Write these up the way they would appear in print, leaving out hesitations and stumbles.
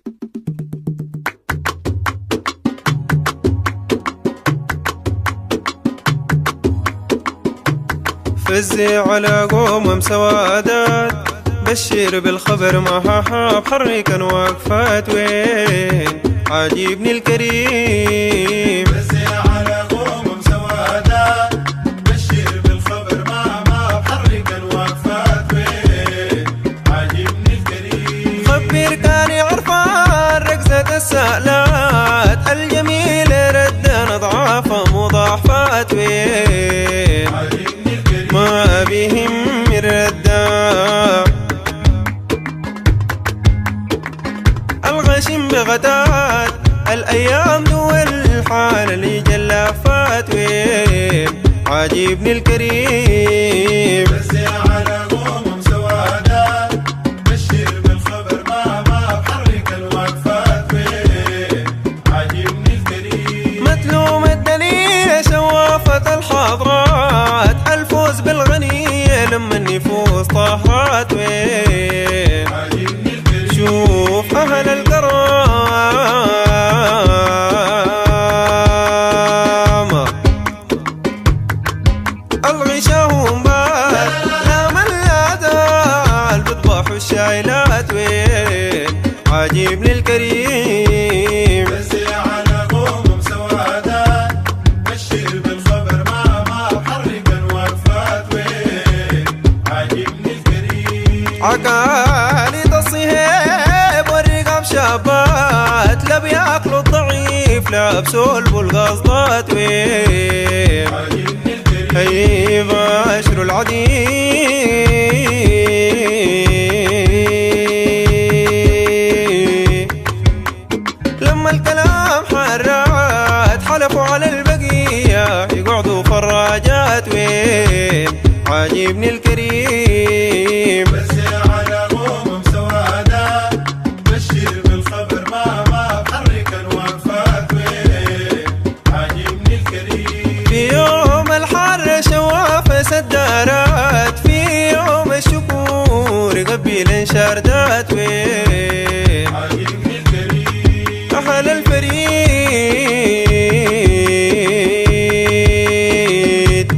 فزي على قوم سوادات، بشر بالخبر ما بحرك واقفات وين عاجبني الكريم. فزي على قوم سوادات، بشر بالخبر ما بحرك واقفات وين عاجبني الكريم. خبر كاني عرفان رقصة السالات الجميلة ردنا اضعافها مضاعفات وين ما بهم من ردة. الغشم بغداد الأيام دول الحال اللي جلافات وين عاجبني الكريم. فزي على قوم سوادات، بشر بالخبر ما بحرك الوقفات وين عاجبني الكريم. متلوم الدنيا شوافة الحضرات، الفوز بالغنية لما النفوس طهرات وين عاجبني الكريم. شوف أهل الكرامة الغشاهم بات لا من لا دال بيطبحوا الشايلات وين عاجبني الكريم. فزي على قوم سوادات، بشر بالخبر ما بحرك الوقفات وين عاجبني الكريم. عقالي الصهيب والرقاب شابات، لا بياكلوا الضعيف لا بسولبوا القصدات وين عاجبني الكريم. هي باشروا العديد لما الكلام حرات حلفوا على البقية يقعدوا فراجات وين عاجبني الكريم. فزي على قوم سوادات، بشر بالخبر ما بحرك الوقفات وين عاجبني الكريم. في يوم الحر شوافة سدارات، في يوم الشكور قبيل شاردات وين عاجبني الكريم. أهل الفريد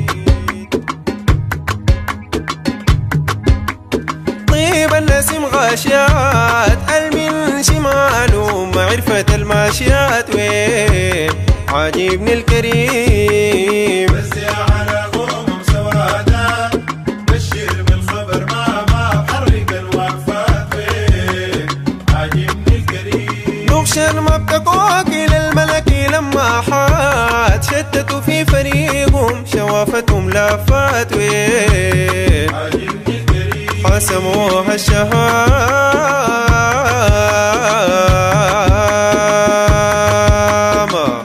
طيب النسيم غاشيات المن شمالهم معرفة الماشيات وين عاجبني الكريم. فزي على قوم سوادات، بشر بالخبر ما بحرك الوقفات وين عاجبني الكريم. نغشن ما بتقوكي للملكي لما حات شتتوا في فريقهم شوافتهم لافات وين عاجبني الكريم. حسموها الشهامة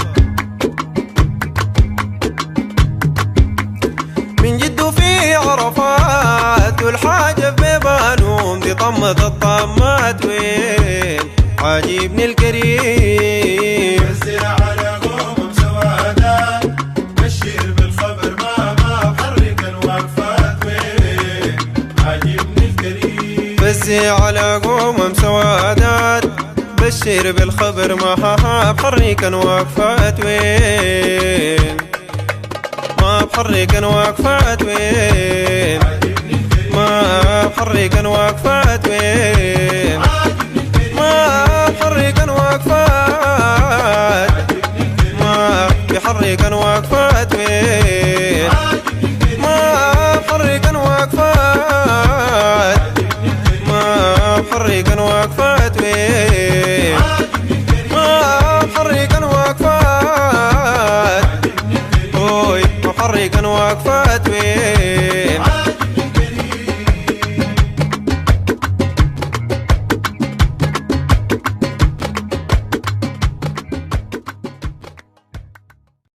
من جد في عرفات والحاجة ببانهم دي طمة الطامات وين عاجبني الكريم. فزي على قوم سوادات، بشر بالخبر ما بحرك الوقفات وين عاجبني الكريم. فزي على قوم سوادات، بشر بالخبر ما بحرك واقفات وين ما بحرك واقفات وين ما بحرك واقفات وين